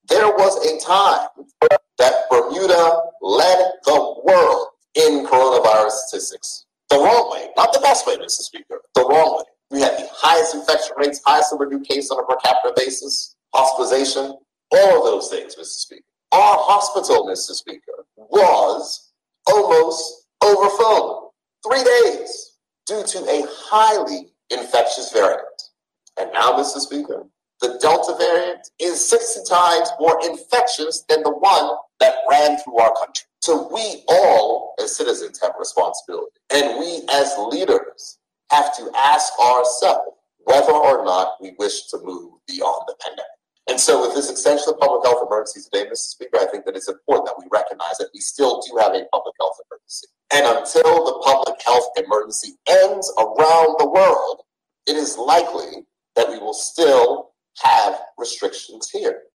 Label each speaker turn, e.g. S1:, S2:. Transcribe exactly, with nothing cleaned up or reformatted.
S1: There was a time that Bermuda led the world in coronavirus statistics. The wrong way, not the best way, Mister Speaker, the wrong way. We had the highest infection rates, highest number of new cases on a per capita basis, hospitalization, all of those things, Mister Speaker. Our hospital, Mister Speaker, was almost overfilled three days due to a highly infectious variant. And now, Mister Speaker, the Delta variant is sixty times more infectious than the one that ran through our country. So we all, as citizens, have a responsibility. And we, as leaders, have to ask ourselves whether or not we wish to move beyond the pandemic. And so with this extension of public health emergency today, Mister Speaker, I think that it's important that we recognize that we still do have a public health emergency. And until the public health emergency ends around the world, it is likely that we will still have restrictions here.